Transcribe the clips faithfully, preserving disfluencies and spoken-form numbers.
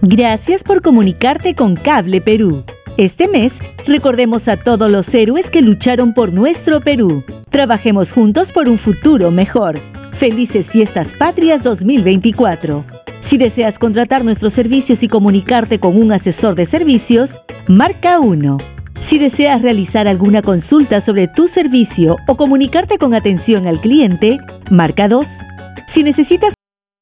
Gracias por comunicarte con Cable Perú. Este mes, recordemos a todos los héroes que lucharon por nuestro Perú. Trabajemos juntos por un futuro mejor. Felices Fiestas Patrias dos mil veinticuatro. Si deseas contratar nuestros servicios y comunicarte con un asesor de servicios, marca uno. Si deseas realizar alguna consulta sobre tu servicio o comunicarte con atención al cliente, marca dos. Si necesitas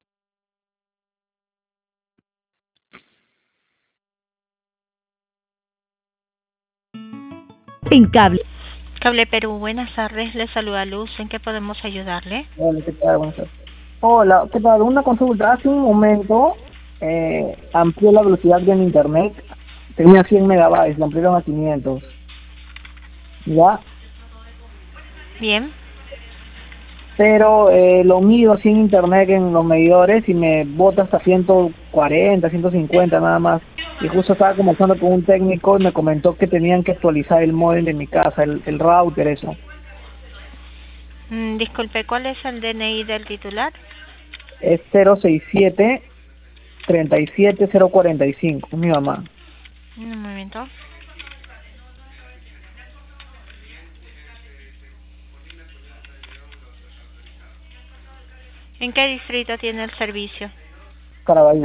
en Cable. Cable Perú, buenas tardes, le saluda Luz, ¿en qué podemos ayudarle? Hola, ¿qué tal? Buenas tardes. Hola, ¿qué tal? Una consulta. Hace un momento eh, amplió la velocidad de mi internet. Tenía cien megabytes, la ampliaron a quinientos. ¿Ya? Bien. Pero eh, lo mido así en internet en los medidores y me bota hasta ciento cuarenta, ciento cincuenta nada más. Y justo estaba conversando con un técnico y me comentó que tenían que actualizar el módem de mi casa, el, el router, eso. Mm, disculpe, ¿cuál es el D N I del titular? Es cero seis siete, treinta y siete cero cuarenta y cinco, es mi mamá. Un momento. ¿En qué distrito tiene el servicio? Caraballo.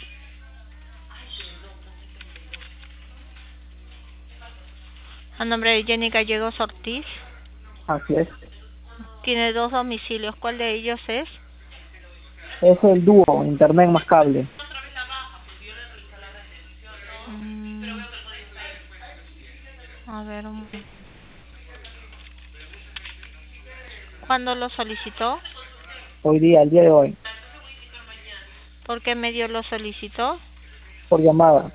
A nombre de Jenny Gallegos Ortiz. Así es. Tiene dos domicilios, ¿cuál de ellos es? Es el dúo, internet más cable. Mm. A ver, un momento. ¿Cuándo lo solicitó? Hoy día, el día de hoy. ¿Por qué medio lo solicitó? Por llamada.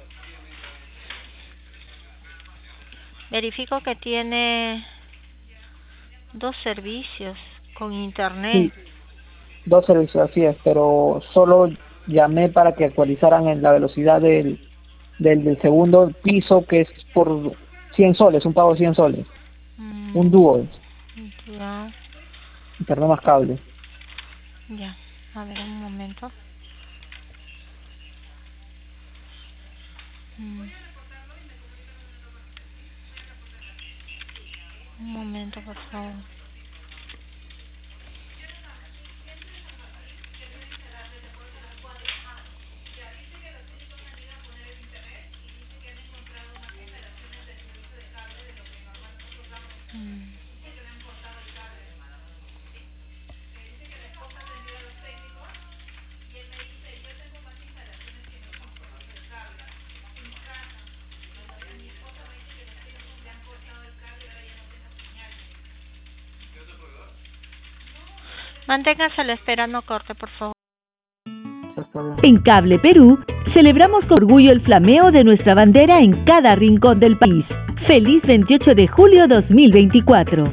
Verifico que tiene dos servicios con internet. Sí, dos servicios, así es, pero solo llamé para que actualizaran en la velocidad del, del, del segundo piso, que es por cien soles, un pago de cien soles. Mm. Un dúo. Ya. Internet más cable. Ya, a ver un momento. Mm. Un momento, por favor. Mm. Manténgase a la espera, no corte, por favor. En Cable Perú, celebramos con orgullo el flameo de nuestra bandera en cada rincón del país. ¡Feliz veintiocho de julio dos mil veinticuatro!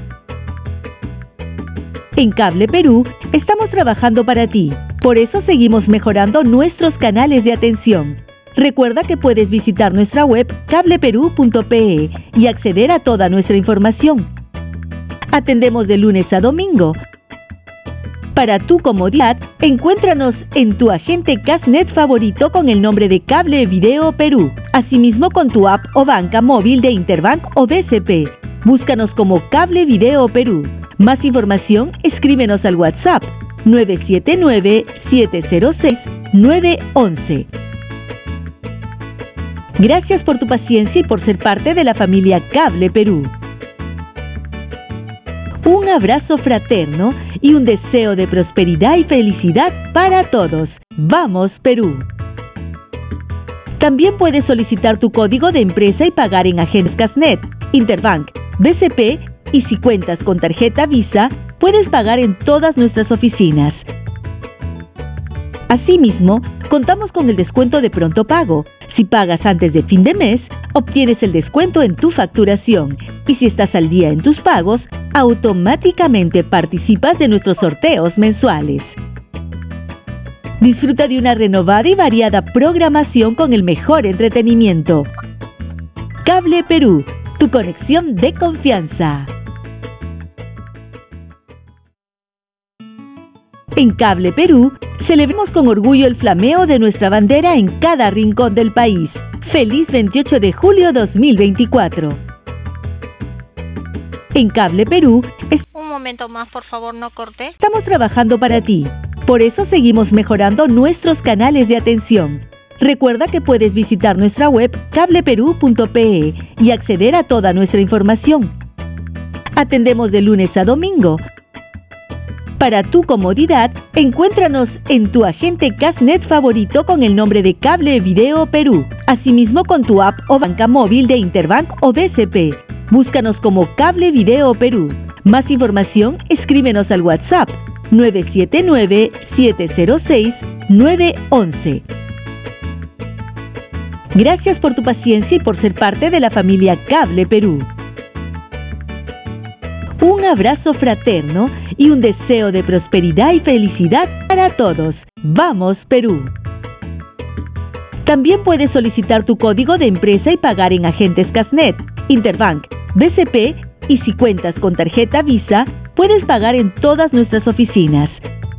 En Cable Perú, estamos trabajando para ti. Por eso seguimos mejorando nuestros canales de atención. Recuerda que puedes visitar nuestra web cable perú punto pe y acceder a toda nuestra información. Atendemos de lunes a domingo. Para tu comodidad, encuéntranos en tu agente Casnet favorito con el nombre de Cable Video Perú. Asimismo con tu app o banca móvil de Interbank o B C P. Búscanos como Cable Video Perú. Más información, escríbenos al WhatsApp nueve siete nueve, siete cero seis, nueve uno uno. Gracias por tu paciencia y por ser parte de la familia Cable Perú. Un abrazo fraterno y un deseo de prosperidad y felicidad para todos. ¡Vamos, Perú! También puedes solicitar tu código de empresa y pagar en agentes Casnet, Interbank, B C P y si cuentas con tarjeta Visa, puedes pagar en todas nuestras oficinas. Asimismo, contamos con el descuento de pronto pago. Si pagas antes de fin de mes, obtienes el descuento en tu facturación. Y si estás al día en tus pagos, automáticamente participas de nuestros sorteos mensuales. Disfruta de una renovada y variada programación con el mejor entretenimiento. Cable Perú, tu conexión de confianza. En Cable Perú, celebremos con orgullo el flameo de nuestra bandera en cada rincón del país. ¡Feliz veintiocho de julio dos mil veinticuatro! En Cable Perú, es- Un momento más, por favor, no corte. estamos trabajando para ti. Por eso seguimos mejorando nuestros canales de atención. Recuerda que puedes visitar nuestra web cable perú punto pe y acceder a toda nuestra información. Atendemos de lunes a domingo. Para tu comodidad, encuéntranos en tu agente Casnet favorito con el nombre de Cable Video Perú. Asimismo con tu app o banca móvil de Interbank o B C P. Búscanos como Cable Video Perú. Más información, escríbenos al WhatsApp nueve siete nueve, siete cero seis, nueve uno uno. Gracias por tu paciencia y por ser parte de la familia Cable Perú. Un abrazo fraterno y un deseo de prosperidad y felicidad para todos. ¡Vamos, Perú! También puedes solicitar tu código de empresa y pagar en agentes Casnet, Interbank, B C P y si cuentas con tarjeta Visa, puedes pagar en todas nuestras oficinas.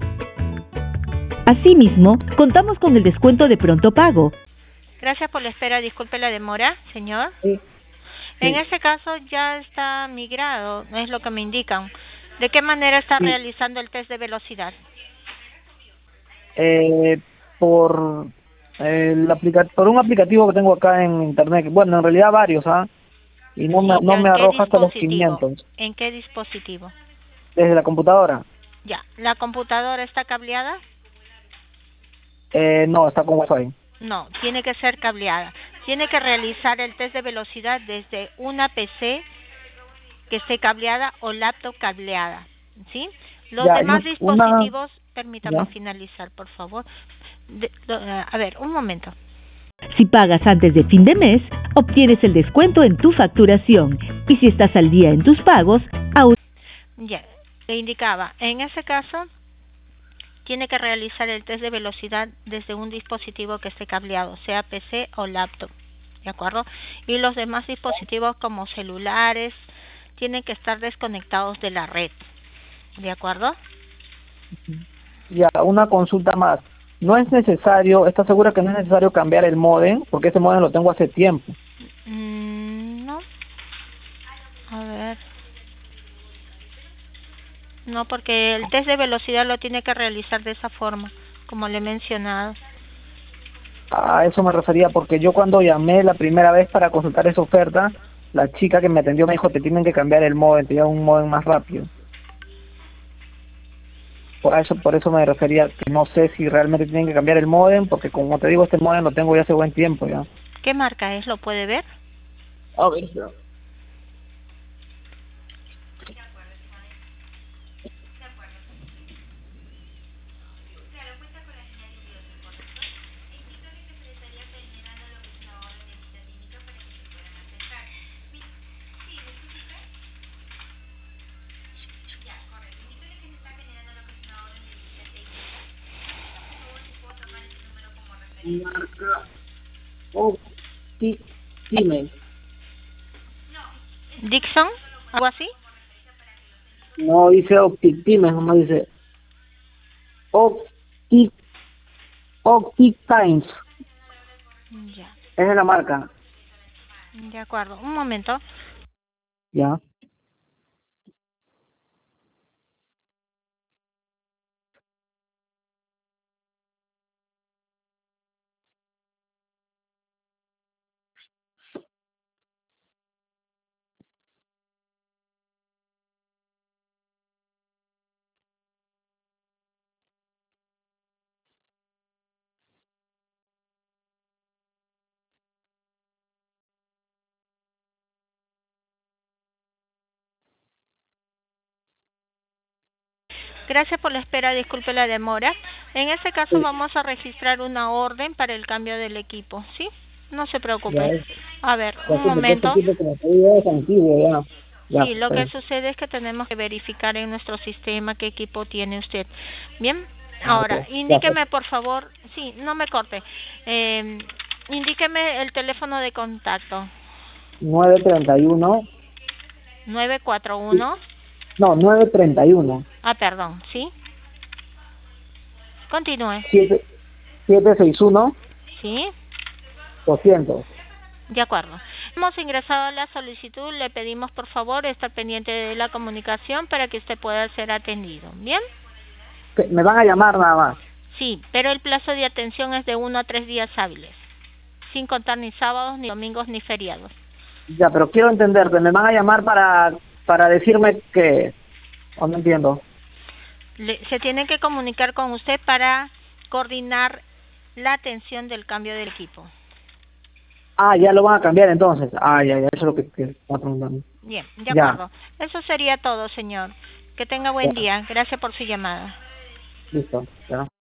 Asimismo, contamos con el descuento de pronto pago. Gracias por la espera, disculpe la demora, señor. Sí. En Sí. ese caso ya está migrado, es lo que me indican. ¿De qué manera está Sí. realizando el test de velocidad? Eh, por, el aplica por un aplicativo que tengo acá en internet, bueno, en realidad varios, ¿ah? Y no me, Sí, no pero me ¿en qué arroja hasta los dispositivo? quinientos, ¿En qué dispositivo? desde la computadora. Ya, ¿la computadora está cableada? Eh, no, está con Wi-Fi. No, tiene que ser cableada. Tiene que realizar el test de velocidad desde una P C que esté cableada o laptop cableada, ¿sí? Los Ya, demás y una- dispositivos, permítame ya. finalizar, por favor. De- lo- eh, a ver, un momento. Si pagas antes de fin de mes, obtienes el descuento en tu facturación. Y si estás al día en tus pagos, aún Ya, le indicaba, en ese caso, tiene que realizar el test de velocidad desde un dispositivo que esté cableado, sea P C o laptop, ¿de acuerdo? Y los demás dispositivos como celulares tienen que estar desconectados de la red, ¿de acuerdo? Ya, una consulta más. No es necesario, ¿estás segura que no es necesario cambiar el módem? Porque ese módem lo tengo hace tiempo. Mm, no. A ver. No, porque el test de velocidad lo tiene que realizar de esa forma, como le he mencionado. A eso me refería, porque yo cuando llamé la primera vez para consultar esa oferta, la chica que me atendió me dijo, te tienen que cambiar el módem, te lleva un módem más rápido. Por eso, por eso me refería, que no sé si realmente tienen que cambiar el módem, porque como te digo, este módem lo tengo ya hace buen tiempo ya. ¿Qué marca es? ¿Lo puede ver? A ver, espera. Marca Optime. ¿Dixon? ¿Algo así? No dice Optime, no dice Opti Optitimes. Ya, Esa es la marca. de acuerdo. Un momento. Ya. Gracias por la espera, disculpe la demora. En este caso Sí. vamos a registrar una orden para el cambio del equipo, ¿sí? No se Ya preocupe. es. A ver, Ya un sé, porque este momento. tipo, como te digo, es antiguo ya. Ya, Sí, lo está que bien. sucede es que tenemos que verificar en nuestro sistema qué equipo tiene usted. Bien, Ah, ahora, ok. Ya, indíqueme por favor, sí, no me corte, eh, indíqueme el teléfono de contacto. nueve treinta y uno. nueve cuatro uno, No, nueve treinta y uno. ah, perdón, ¿sí? Continúe. siete seis uno, ¿Sí? doscientos. De acuerdo. Hemos ingresado la solicitud. Le pedimos, por favor, estar pendiente de la comunicación para que usted pueda ser atendido. ¿Bien? Me van a llamar nada más. Sí, pero el plazo de atención es de uno a tres días hábiles, sin contar ni sábados, ni domingos, ni feriados. Ya, pero quiero entenderte. Me van a llamar para, para decirme que... O no entiendo. Le, se tiene que comunicar con usted para coordinar la atención del cambio del equipo. Ah, ya lo van a cambiar entonces. Ah, ya, ya, eso es lo que, que estaba preguntando. Bien, de Ya. acuerdo. Eso sería todo, señor. Que tenga buen Ya. día. Gracias por su llamada. Listo, ya.